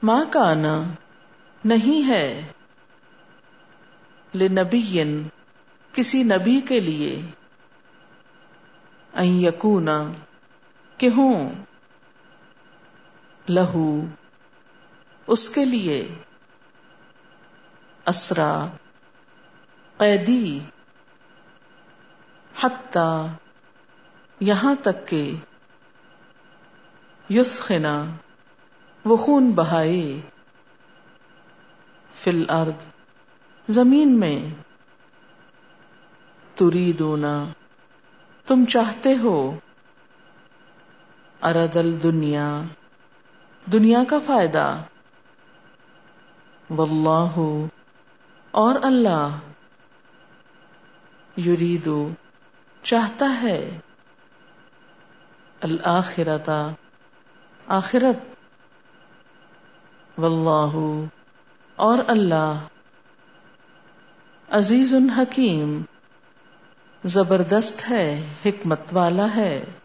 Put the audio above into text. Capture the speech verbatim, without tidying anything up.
ما کانا نہیں ہے لنبی کسی نبی کے لیے ان یکونا کہ ہوں لہو اس کے لیے اسرا قیدی حتی یہاں تک کہ یثخنا وہ خون بہائے فی الارض زمین میں تریدون تم چاہتے ہو ارد الدنیا دنیا کا فائدہ واللہ اور اللہ یریدو چاہتا ہے الآخرۃ آخرت واللہ اور اللہ عزیز حکیم زبردست ہے حکمت والا ہے